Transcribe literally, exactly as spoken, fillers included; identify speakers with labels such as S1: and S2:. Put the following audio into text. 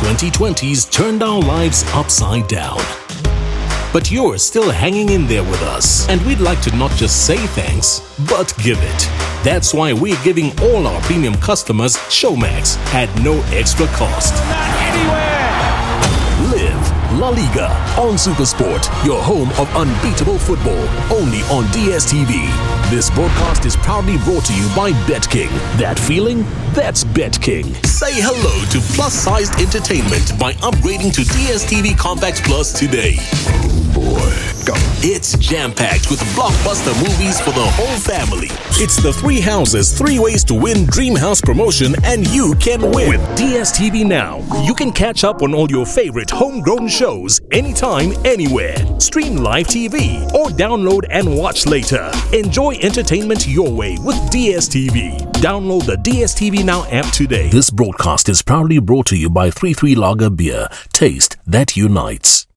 S1: twenty twenties turned our lives upside down. But you're still hanging in there with us, and we'd like to not just say thanks, but give it. That's why we're giving all our premium customers Showmax at no extra cost. Live La Liga on SuperSport, your home of unbeatable football, only on D S T V. This broadcast is proudly brought to you by BetKing. That feeling? That's BetKing. Say hello to plus-sized entertainment by upgrading to D S T V Compact Plus today. Boy, go. It's jam-packed with blockbuster movies for the whole family. It's the Three Houses, Three Ways to Win Dream House promotion, and you can win. With D S T V Now, you can catch up on all your favorite homegrown shows anytime, anywhere. Stream live T V or download and watch later. Enjoy entertainment your way with D S T V. Download the D S T V Now app today. This broadcast is proudly brought to you by three three Lager Beer. Taste that unites.